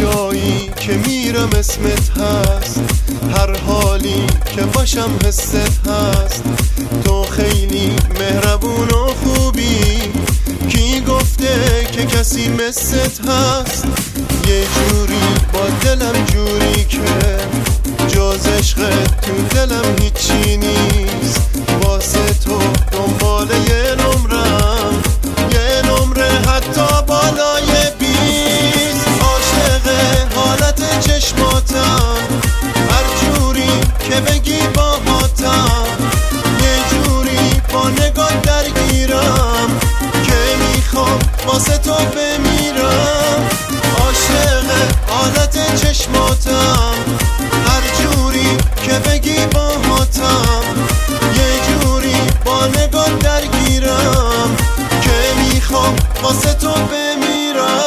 جایی که میرم اسمت هست، هر حالی که باشم حست هست. تو خیلی مهربون و خوبی، کی گفته که کسی مثلت هست؟ یه جوری با دلم جوری که جز عشقت تو دلم هیچی نیست. واسه تو دنبال یه نمرم، یه نمره حتی بالای 20. عاشق حالت چشماتم، هر جوری که بگی باهاتم. یه جوری با نگاه درگیرم که میخوام واسه تو بمیرم. عاشق حالت چشماتم، هر جوری که بگی باهاتم. یه جوری با نگاه درگیرم که میخوام واسه تو بمیرم.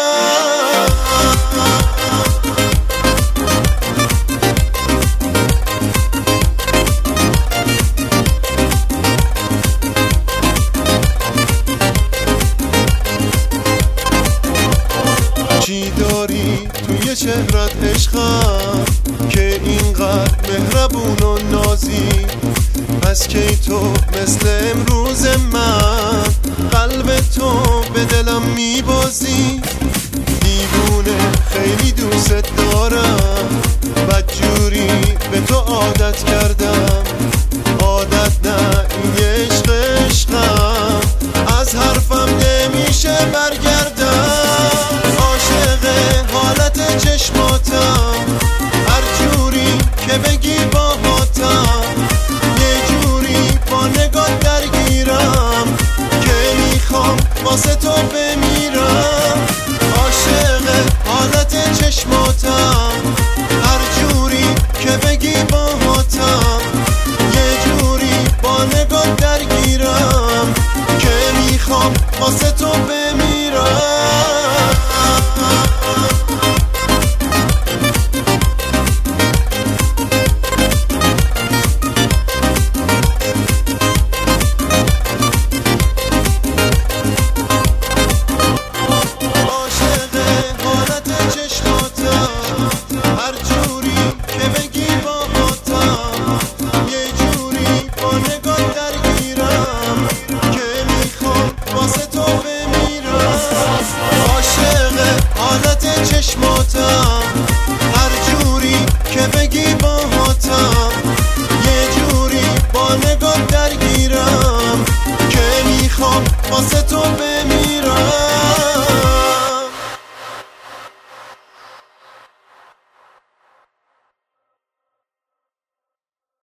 چی داری توی چهرت عشقم که اینقدر مهربون و نازی؟ پس کی تو مثل امروز من قلب تو به دلم میبازی؟ دیوونه خیلی دوست دارم، بدجوری به تو عادت کرده